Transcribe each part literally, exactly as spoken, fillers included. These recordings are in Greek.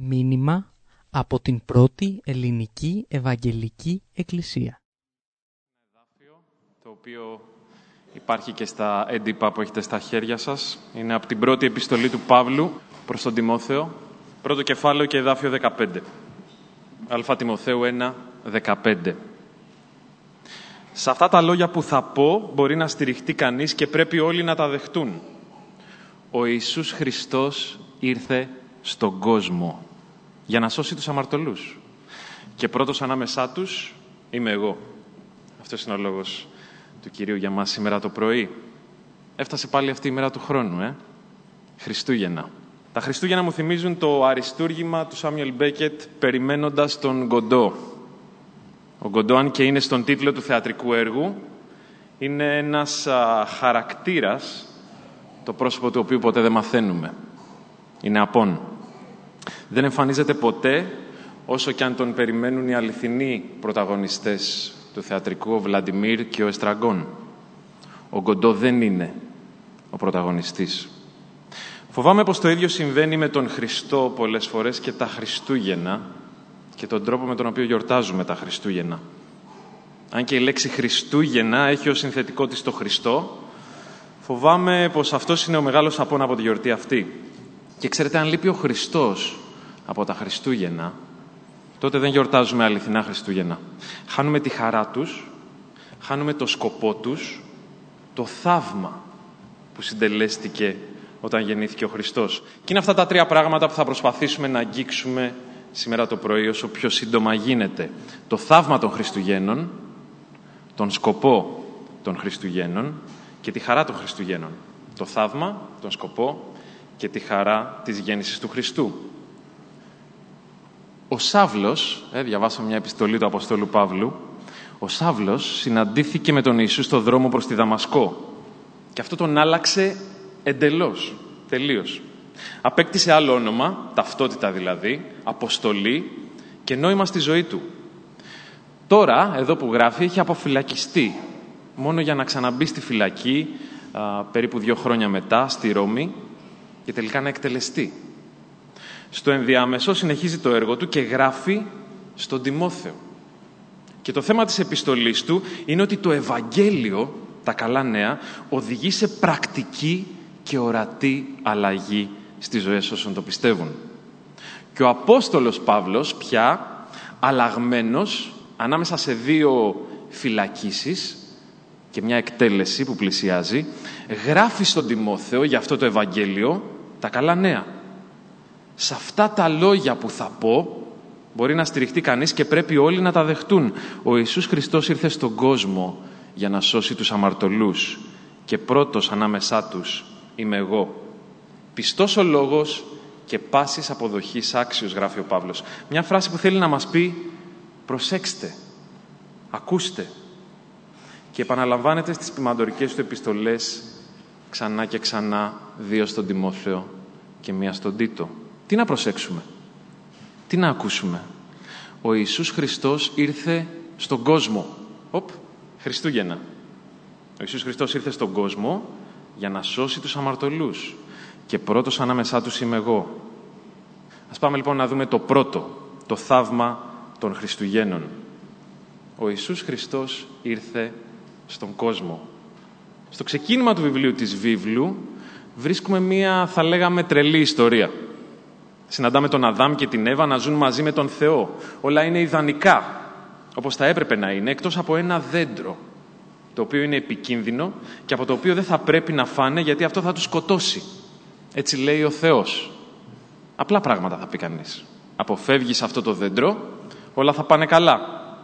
Μήνυμα από την πρώτη ελληνική Ευαγγελική Εκκλησία. Εδάφιο, το οποίο υπάρχει και στα έντυπα που έχετε στα χέρια σας. Είναι από την πρώτη επιστολή του Παύλου προς τον Τιμόθεο, πρώτο κεφάλαιο και εδάφιο δεκαπέντε. Α Τιμοθέου ένα, δεκαπέντε. Σε αυτά τα λόγια που θα πω μπορεί να στηριχτεί κανείς και πρέπει όλοι να τα δεχτούν. Ο Ιησούς Χριστός ήρθε στον κόσμο για να σώσει τους αμαρτωλούς. Και πρώτος ανάμεσά τους είμαι εγώ. Αυτός είναι ο λόγος του Κυρίου για μας σήμερα το πρωί. Έφτασε πάλι αυτή η μέρα του χρόνου, ε? Χριστούγεννα. Τα Χριστούγεννα μου θυμίζουν το αριστούργημα του Σάμιουελ Μπέκετ «Περιμένοντας τον Γκοντό». Ο Γκοντό, αν και είναι στον τίτλο του θεατρικού έργου, είναι ένας α, χαρακτήρας, το πρόσωπο του οποίου ποτέ δεν μαθαίνουμε. Είναι απόν. Δεν εμφανίζεται ποτέ, όσο και αν τον περιμένουν οι αληθινοί πρωταγωνιστές του θεατρικού, ο Βλαντιμίρ και ο Εστραγκόν. Ο Γκοντό δεν είναι ο πρωταγωνιστής. Φοβάμαι πως το ίδιο συμβαίνει με τον Χριστό πολλές φορές και τα Χριστούγεννα και τον τρόπο με τον οποίο γιορτάζουμε τα Χριστούγεννα. Αν και η λέξη Χριστούγεννα έχει ως συνθετικό της το Χριστό, φοβάμαι πως αυτός είναι ο μεγάλος απόν από τη γιορτή αυτή. Και ξέρετε, αν λείπει ο Χριστός από τα Χριστούγεννα, τότε δεν γιορτάζουμε αληθινά Χριστούγεννα. Χάνουμε τη χαρά τους, χάνουμε το σκοπό τους, το θαύμα που συντελέστηκε όταν γεννήθηκε ο Χριστός. Και είναι αυτά τα τρία πράγματα που θα προσπαθήσουμε να αγγίξουμε σήμερα το πρωί όσο πιο σύντομα γίνεται. Το θαύμα των Χριστουγέννων, τον σκοπό των Χριστουγέννων και τη χαρά των Χριστουγέννων. Το θαύμα, τον σκοπό και τη χαρά της γέννησης του Χριστού. Ο Σάβλος, ε, διαβάσαμε μια επιστολή του Αποστόλου Παύλου, ο Σάβλος συναντήθηκε με τον Ιησού στο δρόμο προς τη Δαμασκό και αυτό τον άλλαξε εντελώς, τελείως. Απέκτησε άλλο όνομα, ταυτότητα δηλαδή, αποστολή και νόημα στη ζωή του. Τώρα, εδώ που γράφει, έχει αποφυλακιστεί, μόνο για να ξαναμπεί στη φυλακή α, περίπου δύο χρόνια μετά, στη Ρώμη, και τελικά να εκτελεστεί. Στο ενδιάμεσο συνεχίζει το έργο του και γράφει στον Τιμόθεο. Και το θέμα της επιστολής του είναι ότι το Ευαγγέλιο, τα καλά νέα, οδηγεί σε πρακτική και ορατή αλλαγή στις ζωές όσων το πιστεύουν. Και ο Απόστολος Παύλος πια, αλλαγμένος ανάμεσα σε δύο φυλακίσεις και μια εκτέλεση που πλησιάζει, γράφει στον Τιμόθεο για αυτό το Ευαγγέλιο τα καλά νέα. Σε αυτά τα λόγια που θα πω μπορεί να στηριχτεί κανείς και πρέπει όλοι να τα δεχτούν. Ο Ιησούς Χριστός ήρθε στον κόσμο για να σώσει τους αμαρτωλούς και πρώτος ανάμεσά τους είμαι εγώ. Πιστός ο λόγος και πάσης αποδοχής άξιος, γράφει ο Παύλος. Μια φράση που θέλει να μας πει προσέξτε, ακούστε. Και επαναλαμβάνεται στις ποιμαντορικές του επιστολές ξανά και ξανά, δύο στον Τιμόθεο και μία στον Τίτο. Τι να προσέξουμε, τι να ακούσουμε. Ο Ιησούς Χριστός ήρθε στον κόσμο. Οπ, Χριστούγεννα. Ο Ιησούς Χριστός ήρθε στον κόσμο για να σώσει τους αμαρτωλούς. Και πρώτος ανάμεσά τους είμαι εγώ. Ας πάμε λοιπόν να δούμε το πρώτο, το θαύμα των Χριστουγέννων. Ο Ιησούς Χριστός ήρθε στον κόσμο. Στο ξεκίνημα του βιβλίου της Βίβλου βρίσκουμε μία, θα λέγαμε, τρελή ιστορία. Συναντάμε τον Αδάμ και την Εύα να ζουν μαζί με τον Θεό. Όλα είναι ιδανικά, όπως θα έπρεπε να είναι, εκτός από ένα δέντρο, το οποίο είναι επικίνδυνο και από το οποίο δεν θα πρέπει να φάνε γιατί αυτό θα τους σκοτώσει. Έτσι λέει ο Θεός. Απλά πράγματα θα πει κανείς. Αποφεύγεις αυτό το δέντρο, όλα θα πάνε καλά.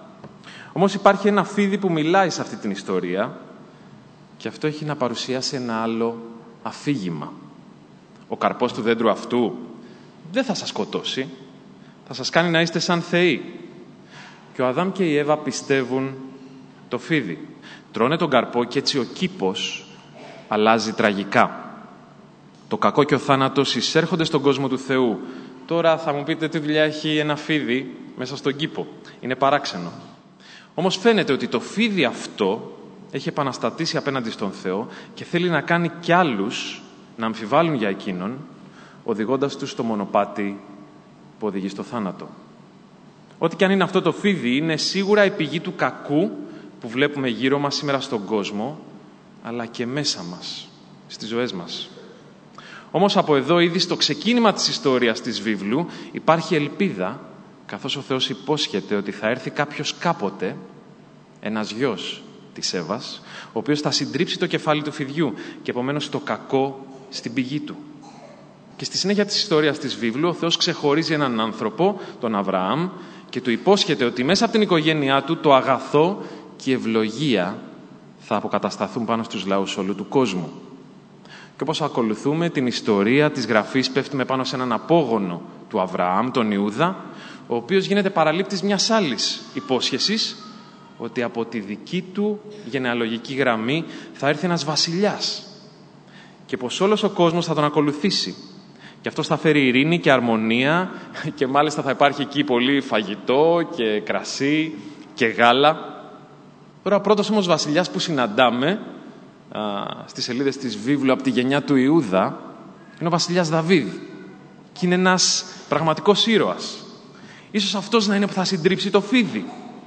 Όμως υπάρχει ένα φίδι που μιλάει σε αυτή την ιστορία και αυτό έχει να παρουσιάσει ένα άλλο αφήγημα. Ο καρπός του δέντρου αυτού δεν θα σας σκοτώσει, θα σας κάνει να είστε σαν θεοί. Και ο Αδάμ και η Εύα πιστεύουν το φίδι. Τρώνε τον καρπό και έτσι ο κήπος αλλάζει τραγικά. Το κακό και ο θάνατος εισέρχονται στον κόσμο του Θεού. Τώρα θα μου πείτε τι δουλειά έχει ένα φίδι μέσα στον κήπο. Είναι παράξενο. Όμως φαίνεται ότι το φίδι αυτό έχει επαναστατήσει απέναντι στον Θεό και θέλει να κάνει κι άλλους να αμφιβάλλουν για εκείνον, οδηγώντας τους στο μονοπάτι που οδηγεί στο θάνατο. Ό,τι και αν είναι αυτό το φίδι, είναι σίγουρα η πηγή του κακού που βλέπουμε γύρω μας σήμερα στον κόσμο, αλλά και μέσα μας, στις ζωές μας. Όμως από εδώ, ήδη στο ξεκίνημα της ιστορίας της βίβλου, υπάρχει ελπίδα, καθώς ο Θεός υπόσχεται ότι θα έρθει κάποιος κάποτε, ένας γιος της Εύας, ο οποίος θα συντρίψει το κεφάλι του φιδιού και επομένως το κακό στην πηγή του. Και στη συνέχεια της ιστορίας της βίβλου, ο Θεός ξεχωρίζει έναν άνθρωπο, τον Αβραάμ, και του υπόσχεται ότι μέσα από την οικογένειά του το αγαθό και η ευλογία θα αποκατασταθούν πάνω στους λαούς όλου του κόσμου. Και όπως ακολουθούμε την ιστορία της Γραφής, πέφτουμε πάνω σε έναν απόγονο του Αβραάμ, τον Ιούδα, ο οποίος γίνεται παραλήπτης μιας άλλης υπόσχεσης, ότι από τη δική του γενεαλογική γραμμή θα έρθει ένας βασιλιάς και πως όλος ο κόσμος θα τον ακολουθήσει. Και αυτός θα φέρει ειρήνη και αρμονία και μάλιστα θα υπάρχει εκεί πολύ φαγητό και κρασί και γάλα. Τώρα ο πρώτος όμως βασιλιάς που συναντάμε α, στις σελίδες της βίβλου από τη γενιά του Ιούδα είναι ο βασιλιάς Δαβίδ. Και είναι ένας πραγματικός ήρωας. Ίσως αυτός να είναι που θα συντρίψει το φίδι.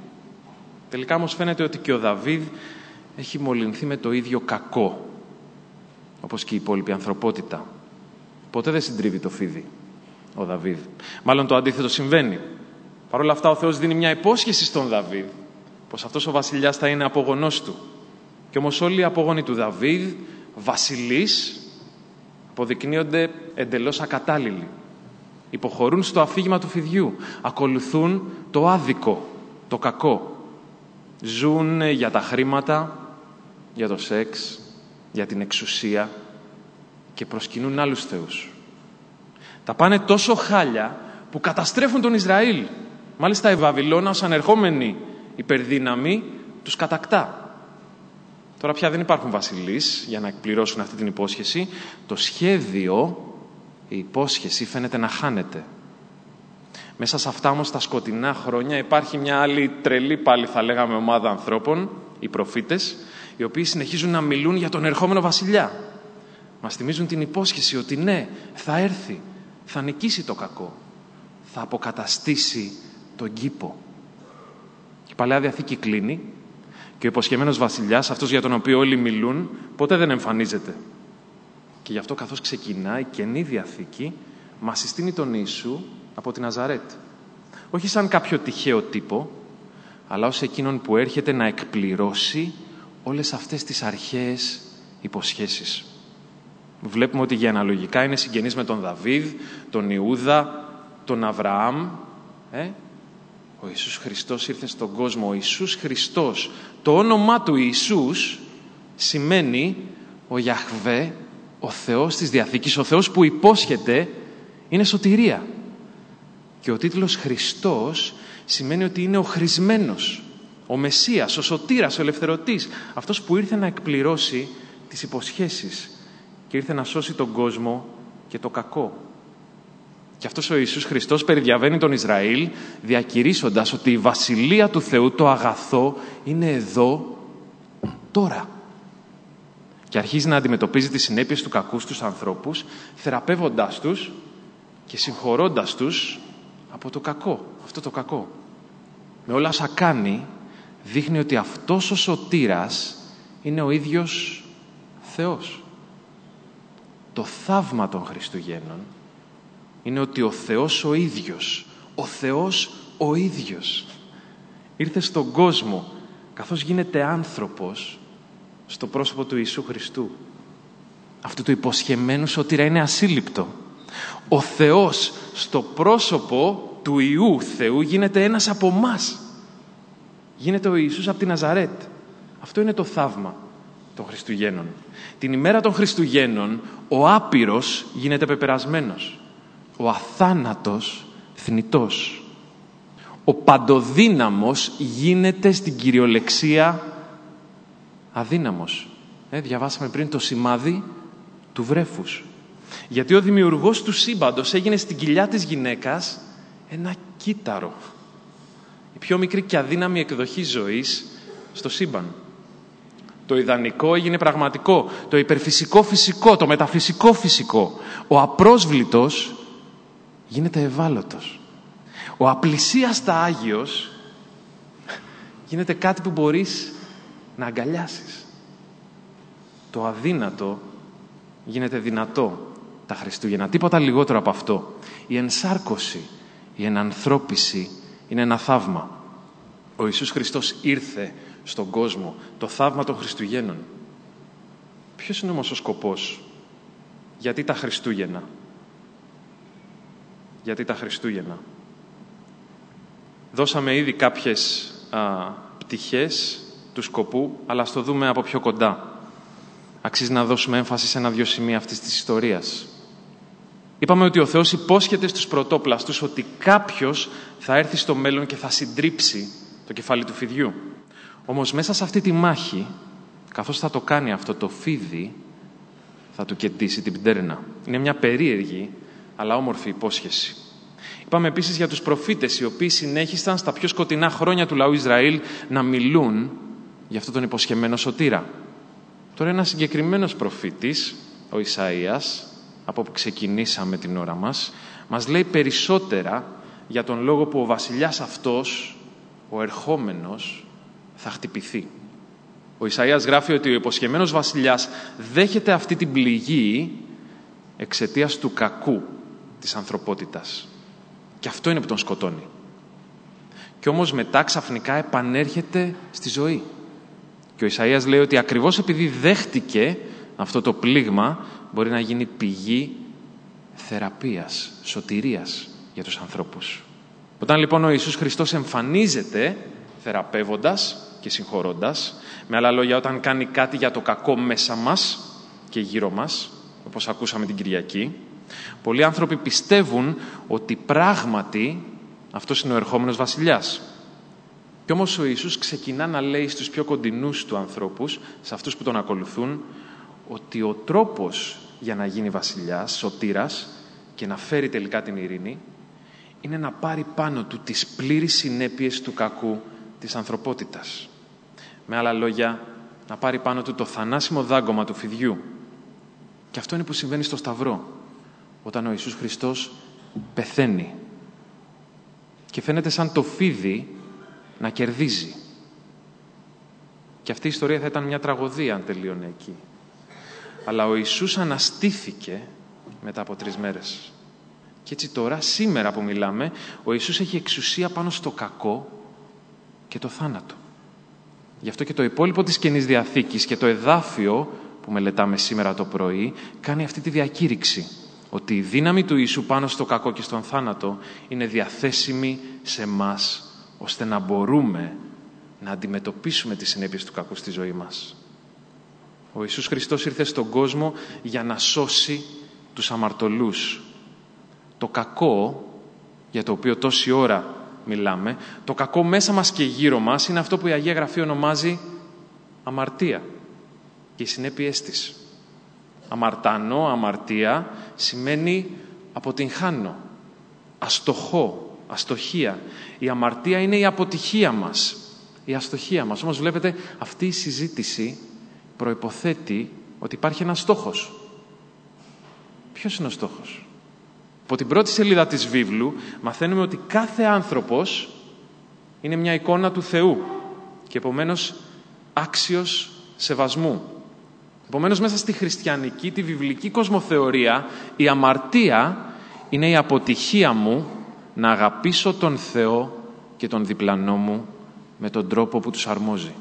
Τελικά όμως φαίνεται ότι και ο Δαβίδ έχει μολυνθεί με το ίδιο κακό, όπως και η υπόλοιπη ανθρωπότητα. Ποτέ δεν συντρίβει το φίδι ο Δαβίδ. Μάλλον το αντίθετο συμβαίνει. Παρ' όλα αυτά ο Θεός δίνει μια υπόσχεση στον Δαβίδ, πως αυτός ο βασιλιάς θα είναι απόγονός του. Και όμως όλοι οι απόγονοι του Δαβίδ, βασιλείς, αποδεικνύονται εντελώς ακατάλληλοι. Υποχωρούν στο αφήγημα του φιδιού. Ακολουθούν το άδικο, το κακό. Ζουν για τα χρήματα, για το σεξ, για την εξουσία και προσκυνούν άλλους θεούς. Τα πάνε τόσο χάλια που καταστρέφουν τον Ισραήλ. Μάλιστα η Βαβυλώνα ως ανερχόμενη υπερδύναμη τους κατακτά. Τώρα πια δεν υπάρχουν βασιλείς για να εκπληρώσουν αυτή την υπόσχεση. Το σχέδιο, η υπόσχεση φαίνεται να χάνεται. Μέσα σε αυτά όμως τα σκοτεινά χρόνια υπάρχει μια άλλη τρελή πάλι θα λέγαμε ομάδα ανθρώπων, οι προφήτες, οι οποίοι συνεχίζουν να μιλούν για τον ερχόμενο βασιλιά. Μας θυμίζουν την υπόσχεση ότι ναι, θα έρθει, θα νικήσει το κακό, θα αποκαταστήσει τον κήπο. Η Παλαιά Διαθήκη κλείνει και ο υποσχεμένος βασιλιάς, αυτός για τον οποίο όλοι μιλούν, ποτέ δεν εμφανίζεται. Και γι' αυτό καθώς ξεκινάει η Καινή Διαθήκη, μας συστήνει τον Ιησού από την Ναζαρέτ. Όχι σαν κάποιο τυχαίο τύπο, αλλά ως εκείνον που έρχεται να εκπληρώσει όλες αυτές τις αρχαίες υποσχέσεις. Βλέπουμε ότι γενεαλογικά είναι συγγενής με τον Δαβίδ, τον Ιούδα, τον Αβραάμ. Ε? Ο Ιησούς Χριστός ήρθε στον κόσμο. Ο Ιησούς Χριστός, το όνομά του Ιησούς σημαίνει ο Ιαχβέ, ο Θεός της Διαθήκης, ο Θεός που υπόσχεται είναι σωτηρία. Και ο τίτλος Χριστός σημαίνει ότι είναι ο χρησμένος, ο Μεσσίας, ο Σωτήρας, ο Ελευθερωτής, αυτός που ήρθε να εκπληρώσει τις υποσχέσεις και ήρθε να σώσει τον κόσμο και το κακό. Και αυτός ο Ιησούς Χριστός περιδιαβαίνει τον Ισραήλ διακηρύσσοντας ότι η Βασιλεία του Θεού, το αγαθό, είναι εδώ τώρα. Και αρχίζει να αντιμετωπίζει τις συνέπειες του κακού στους ανθρώπους, θεραπεύοντάς τους και συγχωρώντας τους από το κακό, αυτό το κακό. Με όλα όσα κάνει, δείχνει ότι αυτός ο σωτήρας είναι ο ίδιος Θεός. Το θαύμα των Χριστουγέννων είναι ότι ο Θεός ο ίδιος, ο Θεός ο ίδιος, ήρθε στον κόσμο καθώς γίνεται άνθρωπος στο πρόσωπο του Ιησού Χριστού. Αυτού του υποσχεμένου σωτήρα είναι ασύλληπτο. Ο Θεός στο πρόσωπο του Υιού Θεού γίνεται ένας από εμάς. Γίνεται ο Ιησούς από τη Ναζαρέτ. Αυτό είναι το θαύμα των Χριστουγέννων. Την ημέρα των Χριστουγέννων ο άπειρος γίνεται πεπερασμένος. Ο αθάνατος θνητός. Ο παντοδύναμος γίνεται στην κυριολεξία αδύναμος. Ε, διαβάσαμε πριν το σημάδι του βρέφους. Γιατί ο δημιουργός του σύμπαντος έγινε στην κοιλιά της γυναίκας ένα κύτταρο. Η πιο μικρή και αδύναμη εκδοχή ζωής στο σύμπαν. Το ιδανικό έγινε πραγματικό. Το υπερφυσικό φυσικό. Το μεταφυσικό φυσικό. Ο απρόσβλητος γίνεται ευάλωτος. Ο απλησίαστα Άγιος γίνεται κάτι που μπορείς να αγκαλιάσεις. Το αδύνατο γίνεται δυνατό τα Χριστούγεννα. Τίποτα λιγότερο από αυτό. Η ενσάρκωση, η ενανθρώπιση είναι ένα θαύμα. Ο Ιησούς Χριστός ήρθε στον κόσμο, το θαύμα των Χριστουγέννων. Ποιος είναι όμως ο σκοπός? Γιατί τα Χριστούγεννα? Γιατί τα Χριστούγεννα? Δώσαμε ήδη κάποιες α, πτυχές του σκοπού, αλλά ας το δούμε από πιο κοντά. Αξίζει να δώσουμε έμφαση σε ένα-δυο σημεία αυτής της ιστορίας. Είπαμε ότι ο Θεός υπόσχεται στους πρωτόπλαστους ότι κάποιος θα έρθει στο μέλλον και θα συντρίψει το κεφάλι του φιδιού. Όμως μέσα σε αυτή τη μάχη, καθώς θα το κάνει αυτό το φίδι, θα του κεντήσει την πτέρνα. Είναι μια περίεργη, αλλά όμορφη υπόσχεση. Είπαμε επίσης για τους προφήτες, οι οποίοι συνέχισαν στα πιο σκοτεινά χρόνια του λαού Ισραήλ να μιλούν για αυτόν τον υποσχεμένο σωτήρα. Τώρα ένας συγκεκριμένος προφήτης, ο Ισαΐας, από όπου ξεκινήσαμε την ώρα μας, μας λέει περισσότερα για τον λόγο που ο βασιλιάς αυτός, ο ερχόμενος, θα χτυπηθεί. Ο Ισαΐας γράφει ότι ο υποσχεμένος βασιλιάς δέχεται αυτή την πληγή εξαιτίας του κακού της ανθρωπότητας. Και αυτό είναι που τον σκοτώνει. Και όμως μετά ξαφνικά επανέρχεται στη ζωή. Και ο Ισαΐας λέει ότι ακριβώς επειδή δέχτηκε αυτό το πλήγμα, μπορεί να γίνει πηγή θεραπείας, σωτηρίας για τους ανθρώπους. Όταν λοιπόν ο Ιησούς Χριστός εμφανίζεται θεραπεύοντας και συγχωρώντας, με άλλα λόγια όταν κάνει κάτι για το κακό μέσα μας και γύρω μας, όπως ακούσαμε την Κυριακή, πολλοί άνθρωποι πιστεύουν ότι πράγματι αυτός είναι ο ερχόμενος βασιλιάς. Κι όμως ο Ιησούς ξεκινά να λέει στους πιο κοντινούς του ανθρώπους, σε αυτούς που τον ακολουθούν, ότι ο τρόπος για να γίνει βασιλιάς, σωτήρας και να φέρει τελικά την ειρήνη, είναι να πάρει πάνω του τις πλήρεις συνέπειες του κακού της ανθρωπότητας. Με άλλα λόγια, να πάρει πάνω του το θανάσιμο δάγκωμα του φιδιού. Και αυτό είναι που συμβαίνει στο Σταυρό, όταν ο Ιησούς Χριστός πεθαίνει. Και φαίνεται σαν το φίδι να κερδίζει. Και αυτή η ιστορία θα ήταν μια τραγωδία αν τελείωνε εκεί. Αλλά ο Ιησούς αναστήθηκε μετά από τρεις μέρες. Και έτσι τώρα, σήμερα που μιλάμε, ο Ιησούς έχει εξουσία πάνω στο κακό και το θάνατο. Γι' αυτό και το υπόλοιπο της Καινής Διαθήκης και το εδάφιο που μελετάμε σήμερα το πρωί κάνει αυτή τη διακήρυξη. Ότι η δύναμη του Ιησού πάνω στο κακό και στον θάνατο είναι διαθέσιμη σε μας, ώστε να μπορούμε να αντιμετωπίσουμε τις συνέπειες του κακού στη ζωή μας. Ο Ιησούς Χριστός ήρθε στον κόσμο για να σώσει τους αμαρτωλούς. Το κακό, για το οποίο τόση ώρα μιλάμε, το κακό μέσα μας και γύρω μας είναι αυτό που η Αγία Γραφή ονομάζει αμαρτία και οι συνέπειές της. Αμαρτάνω, αμαρτία, σημαίνει αποτυγχάνω, αστοχώ, αστοχία. Η αμαρτία είναι η αποτυχία μας, η αστοχία μας. Όμως βλέπετε, αυτή η συζήτηση προϋποθέτει ότι υπάρχει ένας στόχος. Ποιος είναι ο στόχος? Από την πρώτη σελίδα της βίβλου μαθαίνουμε ότι κάθε άνθρωπος είναι μια εικόνα του Θεού και επομένως άξιος σεβασμού. Επομένως, μέσα στη χριστιανική, τη βιβλική κοσμοθεωρία, η αμαρτία είναι η αποτυχία μου να αγαπήσω τον Θεό και τον διπλανό μου με τον τρόπο που τους αρμόζει.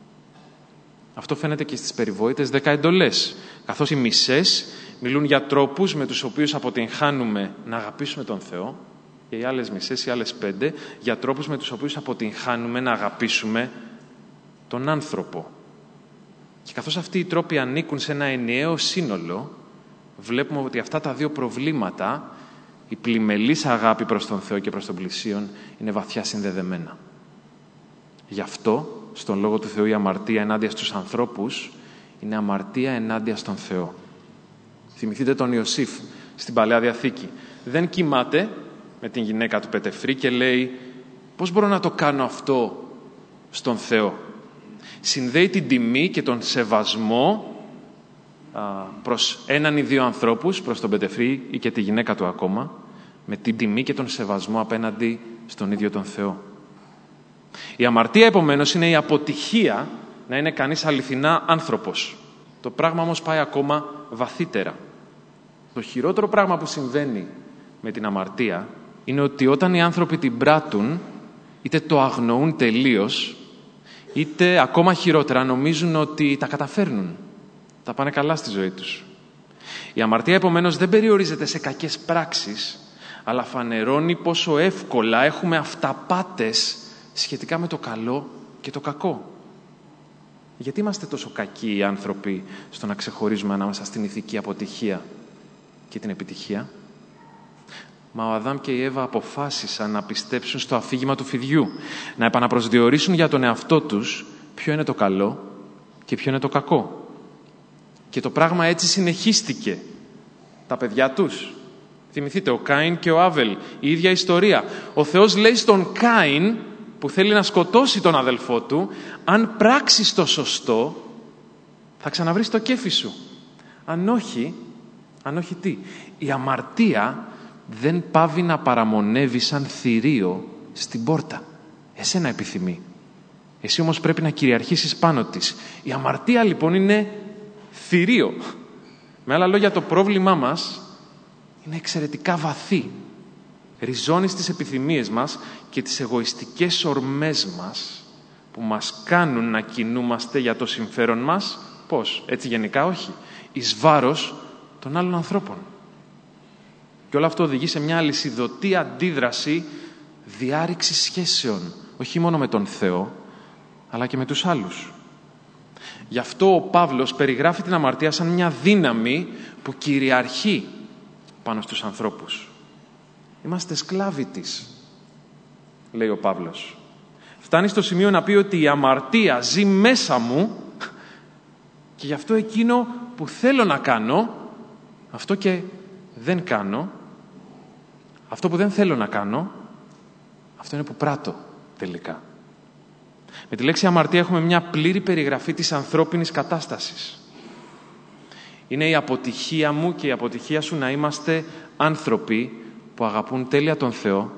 Αυτό φαίνεται και στις περιβόητες δέκα εντολές, καθώς οι μισές μιλούν για τρόπους με τους οποίους αποτυγχάνουμε να αγαπήσουμε τον Θεό και οι άλλες μισές, οι άλλες πέντε, για τρόπους με τους οποίους αποτυγχάνουμε να αγαπήσουμε τον άνθρωπο. Και καθώς αυτοί οι τρόποι ανήκουν σε ένα ενιαίο σύνολο, βλέπουμε ότι αυτά τα δύο προβλήματα, η πλημελής αγάπη προς τον Θεό και προς τον πλησίον, είναι βαθιά συνδεδεμένα. Γι' αυτό, στον Λόγο του Θεού, η αμαρτία ενάντια στους ανθρώπους είναι αμαρτία ενάντια στον Θεό. Θυμηθείτε τον Ιωσήφ στην Παλαιά Διαθήκη. Δεν κοιμάται με την γυναίκα του Πετεφρή και λέει «Πώς μπορώ να το κάνω αυτό στον Θεό?» Συνδέει την τιμή και τον σεβασμό α, προς έναν ή δύο ανθρώπους, προς τον Πετεφρή ή και τη γυναίκα του ακόμα, με την τιμή και τον σεβασμό απέναντι στον ίδιο τον Θεό. Η αμαρτία, επομένως, είναι η αποτυχία να είναι κανείς αληθινά άνθρωπος. Το πράγμα όμως πάει ακόμα βαθύτερα. Το χειρότερο πράγμα που συμβαίνει με την αμαρτία είναι ότι όταν οι άνθρωποι την πράττουν, είτε το αγνοούν τελείως, είτε ακόμα χειρότερα νομίζουν ότι τα καταφέρνουν. Τα πάνε καλά στη ζωή τους. Η αμαρτία, επομένως, δεν περιορίζεται σε κακές πράξεις, αλλά φανερώνει πόσο εύκολα έχουμε αυταπάτες σχετικά με το καλό και το κακό. Γιατί είμαστε τόσο κακοί οι άνθρωποι στο να ξεχωρίζουμε ανάμεσα στην ηθική αποτυχία και την επιτυχία? Μα ο Αδάμ και η Εύα αποφάσισαν να πιστέψουν στο αφήγημα του φιδιού, να επαναπροσδιορίσουν για τον εαυτό τους ποιο είναι το καλό και ποιο είναι το κακό. Και το πράγμα έτσι συνεχίστηκε. Τα παιδιά τους. Θυμηθείτε, ο Κάιν και ο Άβελ, η ίδια ιστορία. Ο Θεός λέει στον Κάιν, που θέλει να σκοτώσει τον αδελφό του, αν πράξεις το σωστό, θα ξαναβρεις το κέφι σου. Αν όχι, αν όχι τι? Η αμαρτία δεν πάβει να παραμονεύει σαν θηρίο στην πόρτα. Εσένα επιθυμεί. Εσύ όμως πρέπει να κυριαρχήσεις πάνω της. Η αμαρτία λοιπόν είναι θηρίο. Με άλλα λόγια, το πρόβλημά μας είναι εξαιρετικά βαθύ. Ριζώνει στις επιθυμίες μας και τις εγωιστικές ορμές μας που μας κάνουν να κινούμαστε για το συμφέρον μας. Πώς? Έτσι γενικά? Όχι. Εις βάρος των άλλων ανθρώπων. Και όλο αυτό οδηγεί σε μια αλυσιδωτή αντίδραση διάρρηξης σχέσεων. Όχι μόνο με τον Θεό, αλλά και με τους άλλους. Γι' αυτό ο Παύλος περιγράφει την αμαρτία σαν μια δύναμη που κυριαρχεί πάνω στους ανθρώπους. Είμαστε σκλάβοι της, λέει ο Παύλος. Φτάνει στο σημείο να πει ότι η αμαρτία ζει μέσα μου και γι' αυτό εκείνο που θέλω να κάνω, αυτό και δεν κάνω, αυτό που δεν θέλω να κάνω, αυτό είναι που πράττω τελικά. Με τη λέξη αμαρτία έχουμε μια πλήρη περιγραφή της ανθρώπινης κατάστασης. Είναι η αποτυχία μου και η αποτυχία σου να είμαστε άνθρωποι που αγαπούν τέλεια τον Θεό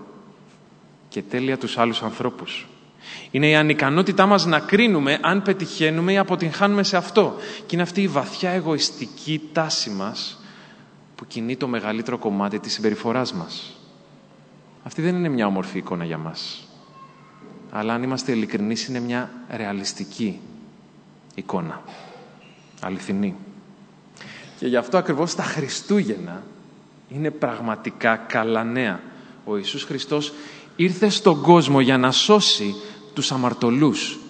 και τέλεια τους άλλους ανθρώπους. Είναι η ανικανότητά μας να κρίνουμε αν πετυχαίνουμε ή αποτυγχάνουμε σε αυτό. Και είναι αυτή η βαθιά εγωιστική τάση μας που κινεί το μεγαλύτερο κομμάτι της συμπεριφοράς μας. Αυτή δεν είναι μια όμορφη εικόνα για μας. Αλλά αν είμαστε ειλικρινείς, είναι μια ρεαλιστική εικόνα. Αληθινή. Και γι' αυτό ακριβώς τα Χριστούγεννα είναι πραγματικά καλά νέα. Ο Ιησούς Χριστός ήρθε στον κόσμο για να σώσει τους αμαρτωλούς.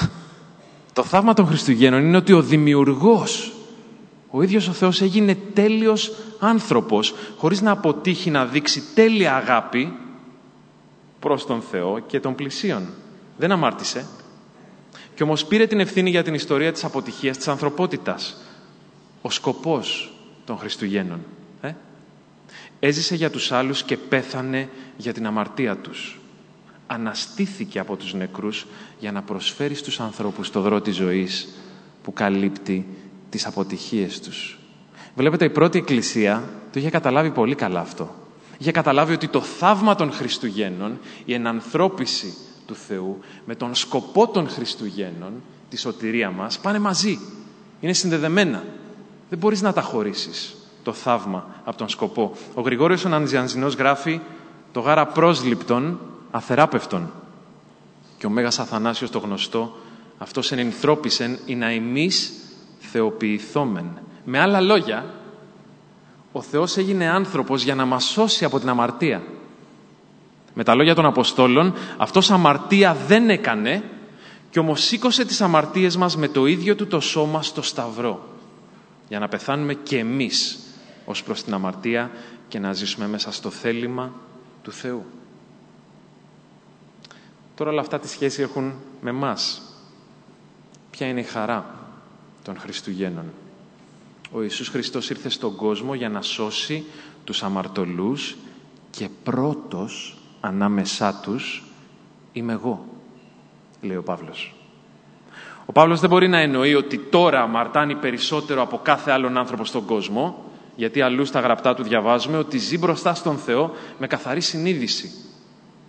Το θαύμα των Χριστουγέννων είναι ότι ο Δημιουργός, ο ίδιος ο Θεός, έγινε τέλειος άνθρωπος, χωρίς να αποτύχει να δείξει τέλεια αγάπη προς τον Θεό και τον πλησίον. Δεν αμάρτησε. Και όμως πήρε την ευθύνη για την ιστορία της αποτυχίας της ανθρωπότητας. Ο σκοπός των Χριστουγέννων. Ε? Έζησε για τους άλλους και πέθανε για την αμαρτία τους. Αναστήθηκε από τους νεκρούς για να προσφέρει στους ανθρώπους το δρόμο της ζωής που καλύπτει τις αποτυχίες τους. Βλέπετε, η πρώτη εκκλησία το είχε καταλάβει πολύ καλά αυτό. Είχε καταλάβει ότι το θαύμα των Χριστουγέννων, η ενανθρώπιση του Θεού, με τον σκοπό των Χριστουγέννων, τη σωτηρία μας, πάνε μαζί. Είναι συνδεδεμένα. Δεν μπορείς να τα χωρίσεις το θαύμα από τον σκοπό. Ο Γρηγόριος ο Ναντζιανζινός γράφει «Το γάρα πρόσληπτον αθεράπευτον». Και ο Μέγας Αθανάσιος το γνωστό, αυτός ενενθρώπισεν ή να εμείς θεοποιηθόμεν. Με άλλα λόγια, ο Θεός έγινε άνθρωπος για να μας σώσει από την αμαρτία. Με τα λόγια των Αποστόλων, αυτός αμαρτία δεν έκανε και όμως σήκωσε τις αμαρτίες μας με το ίδιο του το σώμα στο Σταυρό, για να πεθάνουμε και εμείς ως προς την αμαρτία και να ζήσουμε μέσα στο θέλημα του Θεού. Τώρα όλα αυτά τι σχέση έχουν με μας? Ποια είναι η χαρά των Χριστουγέννων? Ο Ιησούς Χριστός ήρθε στον κόσμο για να σώσει τους αμαρτωλούς και πρώτος ανάμεσά τους είμαι εγώ, λέει ο Παύλος. Ο Παύλος δεν μπορεί να εννοεί ότι τώρα αμαρτάνει περισσότερο από κάθε άλλον άνθρωπο στον κόσμο, γιατί αλλού στα γραπτά του διαβάζουμε ότι ζει μπροστά στον Θεό με καθαρή συνείδηση.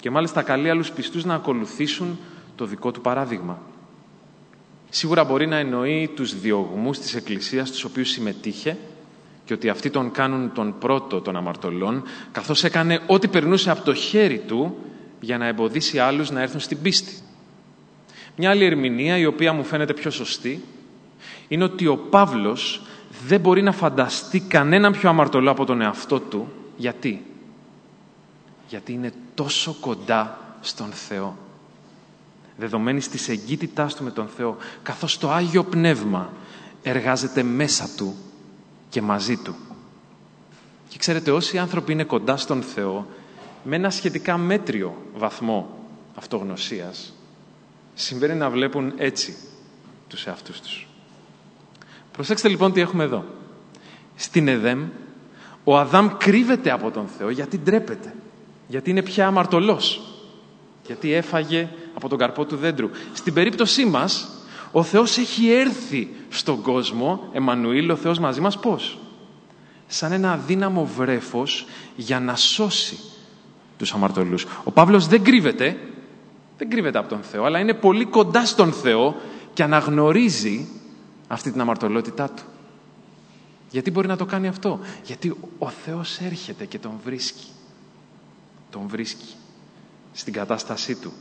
Και μάλιστα καλεί άλλους πιστούς να ακολουθήσουν το δικό του παράδειγμα. Σίγουρα μπορεί να εννοεί τους διωγμούς της Εκκλησίας στους οποίους συμμετείχε και ότι αυτοί τον κάνουν τον πρώτο των αμαρτωλών, καθώς έκανε ό,τι περνούσε από το χέρι του για να εμποδίσει άλλους να έρθουν στην πίστη. Μια άλλη ερμηνεία, η οποία μου φαίνεται πιο σωστή, είναι ότι ο Παύλος δεν μπορεί να φανταστεί κανέναν πιο αμαρτωλό από τον εαυτό του. Γιατί? Γιατί είναι τόσο κοντά στον Θεό. Δεδομένης της εγκύτητάς του με τον Θεό, καθώς το Άγιο Πνεύμα εργάζεται μέσα του και μαζί του. Και ξέρετε, όσοι άνθρωποι είναι κοντά στον Θεό, με ένα σχετικά μέτριο βαθμό αυτογνωσίας, συμβαίνει να βλέπουν έτσι τους εαυτούς τους. Προσέξτε λοιπόν τι έχουμε εδώ. Στην Εδέμ, ο Αδάμ κρύβεται από τον Θεό γιατί ντρέπεται. Γιατί είναι πια αμαρτωλός. Γιατί έφαγε από τον καρπό του δέντρου. Στην περίπτωσή μας, ο Θεός έχει έρθει στον κόσμο, Εμμανουήλ, ο Θεός μαζί μας, πώς? Σαν ένα αδύναμο βρέφος για να σώσει τους αμαρτωλούς. Ο Παύλος δεν κρύβεται, δεν κρύβεται από τον Θεό, αλλά είναι πολύ κοντά στον Θεό και αναγνωρίζει αυτή την αμαρτωλότητά του. Γιατί μπορεί να το κάνει αυτό? Γιατί ο Θεός έρχεται και τον βρίσκει. Τον βρίσκει στην κατάστασή του.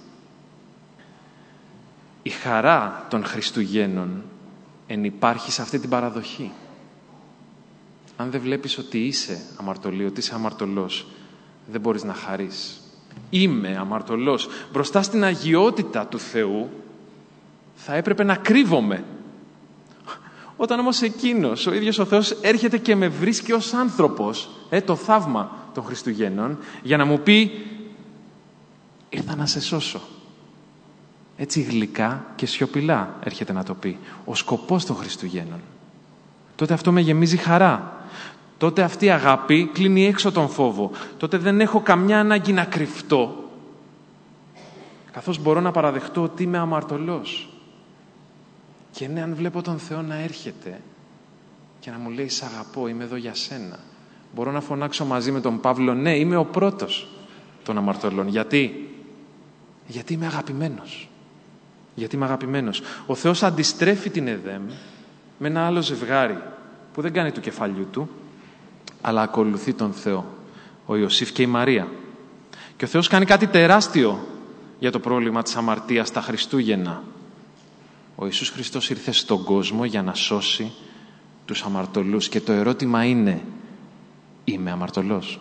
Η χαρά των Χριστουγέννων ενυπάρχει σε αυτή την παραδοχή. Αν δεν βλέπεις ότι είσαι αμαρτωλή, ότι είσαι αμαρτωλός, δεν μπορείς να χαρείς. Είμαι αμαρτωλός. Μπροστά στην αγιότητα του Θεού θα έπρεπε να κρύβομαι. Όταν όμως εκείνος, ο ίδιος ο Θεός, έρχεται και με βρίσκει ως άνθρωπος, ε, το θαύμα των Χριστουγέννων, για να μου πει «Ήρθα να σε σώσω». Έτσι γλυκά και σιωπηλά έρχεται να το πει. Ο σκοπός των Χριστουγέννων. Τότε αυτό με γεμίζει χαρά. Τότε αυτή η αγάπη κλείνει έξω τον φόβο. Τότε δεν έχω καμιά ανάγκη να κρυφτώ. Καθώς μπορώ να παραδεχτώ ότι είμαι αμαρτωλός. Και ναι, αν βλέπω τον Θεό να έρχεται και να μου λέει «Σ' αγαπώ, είμαι εδώ για σένα», μπορώ να φωνάξω μαζί με τον Παύλο «Ναι, είμαι ο πρώτος των αμαρτωλών». Γιατί? Γιατί είμαι αγαπημένος. Γιατί είμαι αγαπημένος. Ο Θεός αντιστρέφει την Εδέμ με ένα άλλο ζευγάρι που δεν κάνει του κεφαλιού του, αλλά ακολουθεί τον Θεό. Ο Ιωσήφ και η Μαρία. Και ο Θεός κάνει κάτι τεράστιο για το πρόβλημα της αμαρτίας τα Χριστούγεννα. Ο Ιησούς Χριστός ήρθε στον κόσμο για να σώσει τους αμαρτωλούς. Και το ερώτημα είναι, είμαι αμαρτωλός?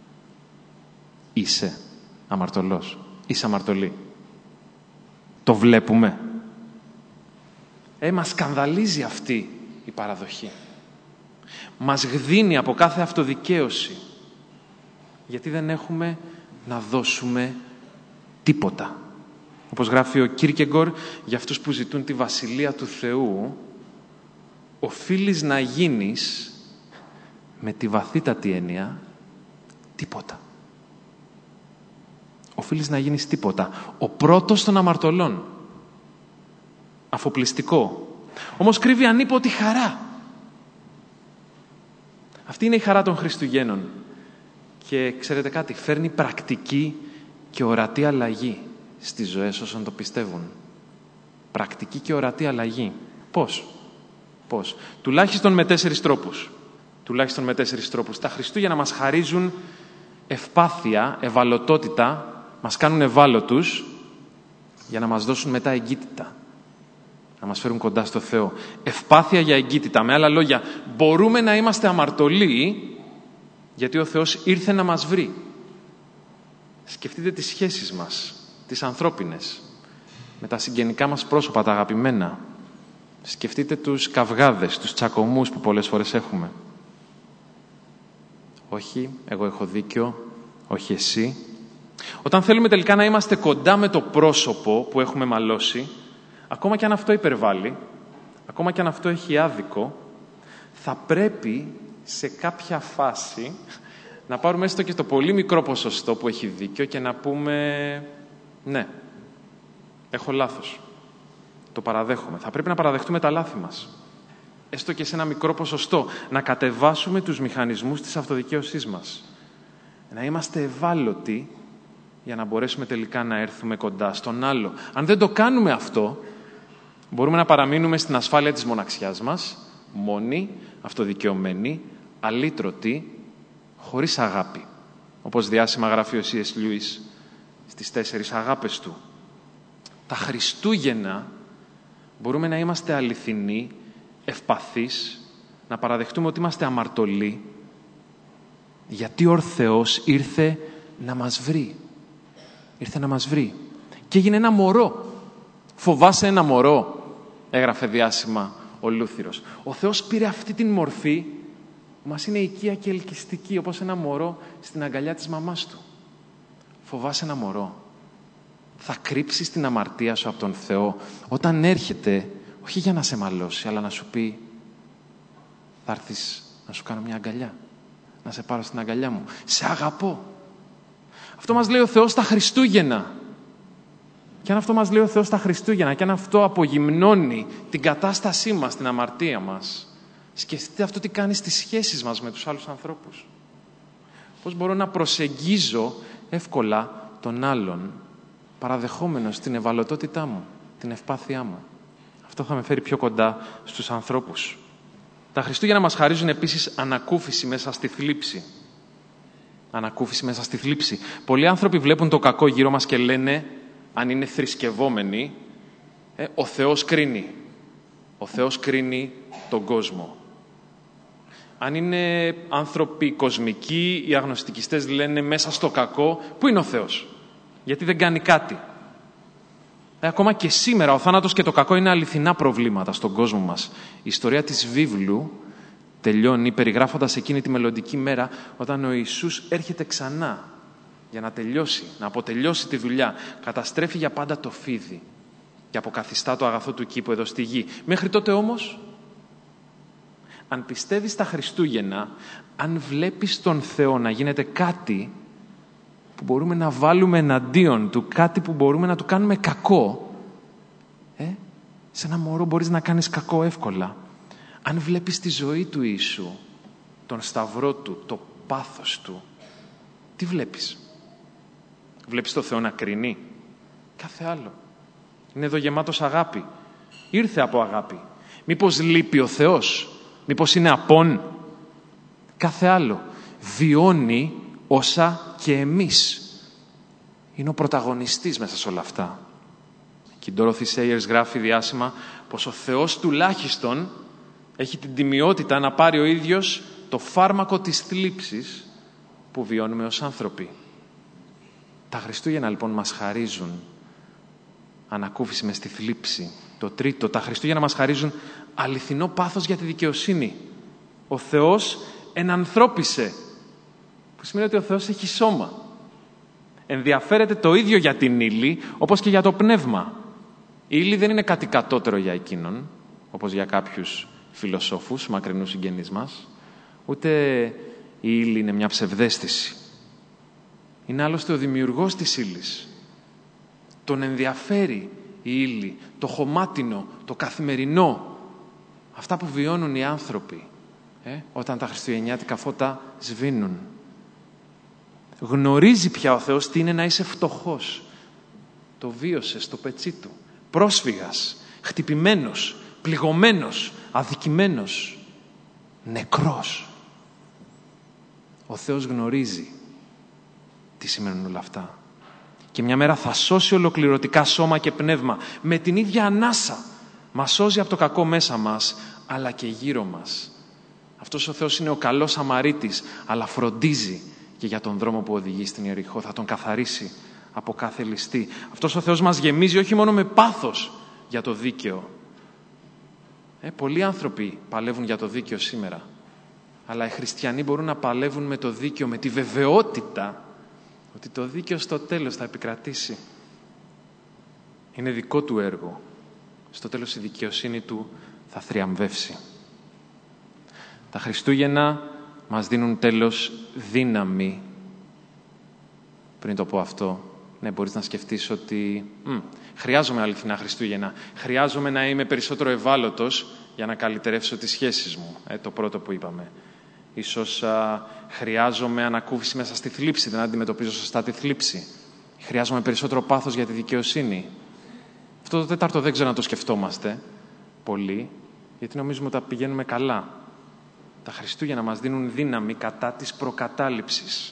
Είσαι αμαρτωλός? Είσαι αμαρτωλή? Το βλέπουμε? Ε, μας σκανδαλίζει αυτή η παραδοχή. Μας γδίνει από κάθε αυτοδικαίωση. Γιατί δεν έχουμε να δώσουμε τίποτα. Όπως γράφει ο Κίρκεγκορ, για αυτούς που ζητούν τη Βασιλεία του Θεού, οφείλεις να γίνεις, με τη βαθύτατη έννοια, τίποτα. Οφείλεις να γίνεις τίποτα. Ο πρώτος των αμαρτωλών. Αφοπλιστικό. Όμως κρύβει ανίποτη χαρά. Αυτή είναι η χαρά των Χριστουγέννων. Και ξέρετε κάτι, φέρνει πρακτική και ορατή αλλαγή στις ζωές όσων το πιστεύουν. Πρακτική και ορατή αλλαγή. Πώς? Πώς? Τουλάχιστον με τέσσερις τρόπους. Τουλάχιστον με τέσσερις τρόπους. Τα Χριστούγεννα μας χαρίζουν ευπάθεια, ευαλωτότητα, μας κάνουν ευάλωτους για να μας δώσουν μετά εγκύτητα. Να μας φέρουν κοντά στο Θεό. Ευπάθεια για εγκύτητα. Με άλλα λόγια, μπορούμε να είμαστε αμαρτωλοί γιατί ο Θεός ήρθε να μας βρει. Σκεφτείτε τις σχέσεις μας, τις ανθρώπινες, με τα συγγενικά μας πρόσωπα, τα αγαπημένα. Σκεφτείτε τους καυγάδες, τους τσακωμούς που πολλές φορές έχουμε. Όχι, εγώ έχω δίκιο, όχι εσύ. Όταν θέλουμε τελικά να είμαστε κοντά με το πρόσωπο που έχουμε μαλώσει, ακόμα και αν αυτό υπερβάλλει, ακόμα και αν αυτό έχει άδικο, θα πρέπει σε κάποια φάση να πάρουμε έστω και το πολύ μικρό ποσοστό που έχει δίκιο και να πούμε ναι, έχω λάθος. Το παραδέχομαι. Θα πρέπει να παραδεχτούμε τα λάθη μας. Έστω και σε ένα μικρό ποσοστό. Να κατεβάσουμε τους μηχανισμούς της αυτοδικαίωσής μας. Να είμαστε ευάλωτοι για να μπορέσουμε τελικά να έρθουμε κοντά στον άλλο. Αν δεν το κάνουμε αυτό, μπορούμε να παραμείνουμε στην ασφάλεια της μοναξιάς μας, μόνοι, αυτοδικαιωμένοι, αλύτρωτοι, χωρίς αγάπη. Όπως διάσημα γράφει ο Σι Ες Λιούις στις τέσσερις αγάπες του. Τα Χριστούγεννα μπορούμε να είμαστε αληθινοί, ευπαθείς, να παραδεχτούμε ότι είμαστε αμαρτωλοί, γιατί ο Θεός ήρθε να μας βρει. Ήρθε να μας βρει. Και έγινε ένα μωρό. Φοβάσαι ένα μωρό, έγραφε διάσημα ο Λούθυρος. Ο Θεός πήρε αυτή την μορφή που μας είναι οικία και ελκυστική, όπως ένα μωρό στην αγκαλιά της μαμάς του. Φοβάσαι ένα μωρό. Θα κρύψεις την αμαρτία σου από τον Θεό όταν έρχεται, όχι για να σε μαλώσει, αλλά να σου πει, θα έρθεις να σου κάνω μια αγκαλιά, να σε πάρω στην αγκαλιά μου. Σε αγαπώ. Αυτό μας λέει ο Θεός τα Χριστούγεννα. Και αν αυτό μας λέει ο Θεός τα Χριστούγεννα και αν αυτό απογυμνώνει την κατάστασή μας, την αμαρτία μας, σκεφτείτε αυτό τι κάνει στις σχέσεις μας με τους άλλους ανθρώπους. Πώς μπορώ να προσεγγίζω εύκολα τον άλλον, παραδεχόμενος την ευαλωτότητά μου, την ευπάθειά μου. Αυτό θα με φέρει πιο κοντά στους ανθρώπους. Τα Χριστούγεννα μας χαρίζουν επίσης ανακούφιση μέσα στη θλίψη. Ανακούφιση μέσα στη θλίψη. Πολλοί άνθρωποι βλέπουν το κακό γύρω μας και λένε, αν είναι θρησκευόμενοι, ε, ο Θεός κρίνει. Ο Θεός κρίνει τον κόσμο. Αν είναι άνθρωποι κοσμικοί, οι αγνωστικιστές λένε μέσα στο κακό, πού είναι ο Θεός? Γιατί δεν κάνει κάτι. Ε, ακόμα και σήμερα ο θάνατος και το κακό είναι αληθινά προβλήματα στον κόσμο μας. Η ιστορία της βίβλου τελειώνει περιγράφοντας εκείνη τη μελλοντική μέρα όταν ο Ιησούς έρχεται ξανά για να τελειώσει, να αποτελειώσει τη δουλειά. Καταστρέφει για πάντα το φίδι και αποκαθιστά το αγαθό του κήπου εδώ στη γη. Μέχρι τότε όμως, αν πιστεύεις στα Χριστούγεννα, αν βλέπεις τον Θεό να γίνεται κάτι που μπορούμε να βάλουμε εναντίον του, κάτι που μπορούμε να του κάνουμε κακό, ε, σε ένα μωρό μπορείς να κάνεις κακό εύκολα. Αν βλέπεις τη ζωή του Ιησού, τον σταυρό του, το πάθος του, τι βλέπεις? Βλέπεις το Θεό να κρίνει? Κάθε άλλο. Είναι εδώ γεμάτος αγάπη. Ήρθε από αγάπη. Μήπως λείπει ο Θεός? Μήπως είναι απόν? Κάθε άλλο. Βιώνει όσα και εμείς. Είναι ο πρωταγωνιστής μέσα σε όλα αυτά. Και η Ντόρόθι Σέιερς γράφει διάσημα πως ο Θεός τουλάχιστον έχει την τιμιότητα να πάρει ο ίδιος το φάρμακο της θλίψης που βιώνουμε ως άνθρωποι. Τα Χριστούγεννα λοιπόν μας χαρίζουν ανακούφιση μες στη θλίψη. Το τρίτο, τα Χριστούγεννα μας χαρίζουν αληθινό πάθος για τη δικαιοσύνη. Ο Θεός ενανθρώπισε, που σημαίνει ότι ο Θεός έχει σώμα. Ενδιαφέρεται το ίδιο για την ύλη όπως και για το πνεύμα. Η ύλη δεν είναι κάτι κατώτερο για εκείνον, όπως για κάποιους φιλοσόφους, μακρινούς συγγενείς μας, ούτε η ύλη είναι μια ψευδαίσθηση. Είναι άλλωστε ο δημιουργός της ύλης. Τον ενδιαφέρει η ύλη, το χωμάτινο, το καθημερινό, αυτά που βιώνουν οι άνθρωποι ε, όταν τα χριστουγεννιάτικα φώτα σβήνουν. Γνωρίζει πια ο Θεός τι είναι να είσαι φτωχός. Το βίωσε στο πετσί του. Πρόσφυγας, χτυπημένος, πληγωμένος, αδικημένος, νεκρός. Ο Θεός γνωρίζει τι σημαίνουν όλα αυτά. Και μια μέρα θα σώσει ολοκληρωτικά σώμα και πνεύμα. Με την ίδια ανάσα μας σώζει από το κακό μέσα μας, αλλά και γύρω μας. Αυτός ο Θεός είναι ο καλός Σαμαρίτης, αλλά φροντίζει και για τον δρόμο που οδηγεί στην Ιεριχώ. Θα τον καθαρίσει από κάθε ληστή. Αυτός ο Θεός μας γεμίζει όχι μόνο με πάθος για το δίκαιο. Ε, πολλοί άνθρωποι παλεύουν για το δίκαιο σήμερα. Αλλά οι χριστιανοί μπορούν να παλεύουν με το δίκαιο, με τη βεβαιότητα ότι το δίκαιο στο τέλος θα επικρατήσει. Είναι δικό του έργο. Στο τέλος η δικαιοσύνη του θα θριαμβεύσει. Τα Χριστούγεννα μας δίνουν τέλος δύναμη. Πριν το πω αυτό, ναι, μπορείς να σκεφτείς ότι μ, χρειάζομαι αληθινά Χριστούγεννα. Χρειάζομαι να είμαι περισσότερο ευάλωτος για να καλυτερεύσω τις σχέσεις μου. Ε, το πρώτο που είπαμε. Ίσως α, χρειάζομαι ανακούφιση μέσα στη θλίψη, δεν αντιμετωπίζω σωστά τη θλίψη. Χρειάζομαι περισσότερο πάθος για τη δικαιοσύνη. Αυτό το τέταρτο δεν ξέρω να το σκεφτόμαστε πολύ, γιατί νομίζουμε ότι τα πηγαίνουμε καλά. Τα Χριστούγεννα μας δίνουν δύναμη κατά της προκατάληψης.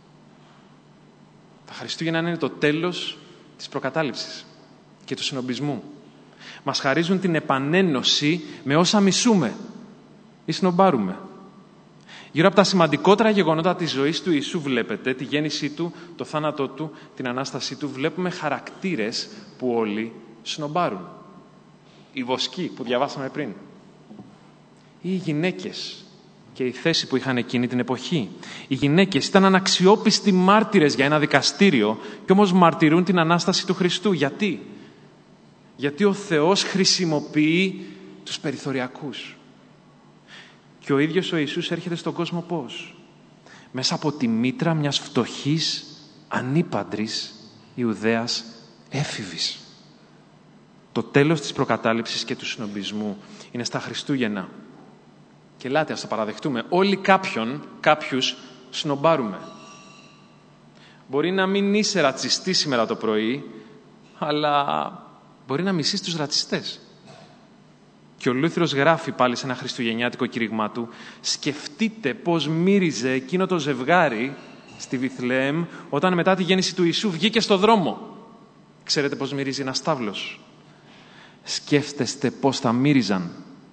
Τα Χριστούγεννα είναι το τέλος της προκατάληψης και του συνομπισμού. Μας χαρίζουν την επανένωση με όσα μισούμε ή συνομπάρουμε. Γύρω από τα σημαντικότερα γεγονότα της ζωής του Ιησού βλέπετε, τη γέννησή του, το θάνατό του, την Ανάστασή του, βλέπουμε χαρακτήρες που όλοι συνομπάρουν. Οι βοσκοί που διαβάσαμε πριν. Ή οι γυναίκες και η θέση που είχαν εκείνη την εποχή. Οι γυναίκες ήταν αναξιόπιστοι μάρτυρες για ένα δικαστήριο και όμως μαρτυρούν την Ανάσταση του Χριστού. Γιατί? Γιατί ο Θεός χρησιμοποιεί τους περιθωριακούς. Και ο ίδιος ο Ιησούς έρχεται στον κόσμο πώς? Μέσα από τη μήτρα μιας φτωχής, ανήπαντρης Ιουδαίας έφηβης. Το τέλος της προκατάληψης και του συνομπισμού είναι στα Χριστούγεννα. Και ελάτε, ας το παραδεχτούμε. Όλοι κάποιον, κάποιους συνομπάρουμε. Μπορεί να μην είσαι ρατσιστή σήμερα το πρωί, αλλά μπορεί να μισείς τους ρατσιστές. Και ο Λούθυρος γράφει πάλι σε ένα χριστουγεννιάτικο κήρυγμά του, σκεφτείτε πώς μύριζε εκείνο το ζευγάρι στη Βιθλεέμ όταν μετά τη γέννηση του Ιησού βγήκε στο δρόμο. Ξέρετε πώς μυρίζει ένας στάβλος? Σκέφτεστε πώς θα μύριζαν.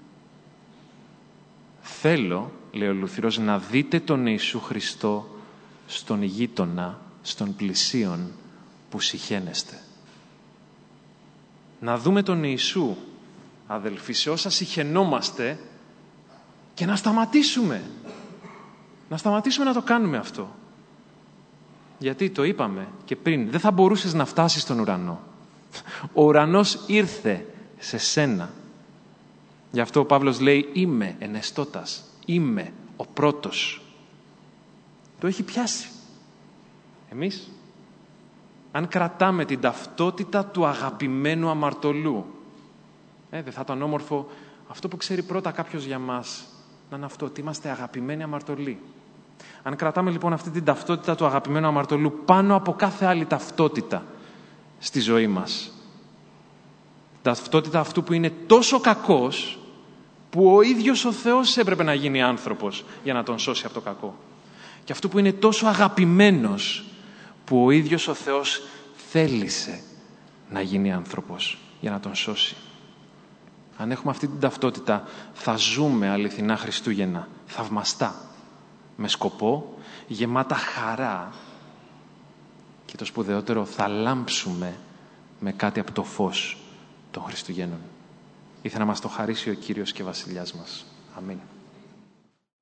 Θέλω, λέει ο Λούθυρος, να δείτε τον Ιησού Χριστό στον γείτονα, στον πλησίον που συχαίνεστε. Να δούμε τον Ιησού, αδελφοί, σε όσα συχαινόμαστε και να σταματήσουμε. Να σταματήσουμε να το κάνουμε αυτό. Γιατί το είπαμε και πριν, δεν θα μπορούσες να φτάσεις στον ουρανό. Ο ουρανός ήρθε σε σένα. Γι' αυτό ο Παύλος λέει, είμαι ενεστώτας, είμαι ο πρώτος. Το έχει πιάσει. Εμείς, αν κρατάμε την ταυτότητα του αγαπημένου αμαρτωλού, ε, δεν θα ήταν όμορφο αυτό που ξέρει πρώτα κάποιος για μας, να είναι αυτό, ότι είμαστε αγαπημένοι αμαρτωλοί. Αν κρατάμε λοιπόν αυτή την ταυτότητα του αγαπημένου αμαρτωλού πάνω από κάθε άλλη ταυτότητα στη ζωή μας, ταυτότητα αυτού που είναι τόσο κακός, που ο ίδιος ο Θεός έπρεπε να γίνει άνθρωπος για να τον σώσει από το κακό. Και αυτού που είναι τόσο αγαπημένος, που ο ίδιος ο Θεός θέλησε να γίνει άνθρωπος για να τον σώσει. Αν έχουμε αυτή την ταυτότητα, θα ζούμε αληθινά Χριστούγεννα, θαυμαστά, με σκοπό, γεμάτα χαρά και το σπουδαιότερο, θα λάμψουμε με κάτι από το φως των Χριστουγέννων. Ήθελα να μας το χαρίσει ο Κύριος και Βασιλιάς μας. Αμήν.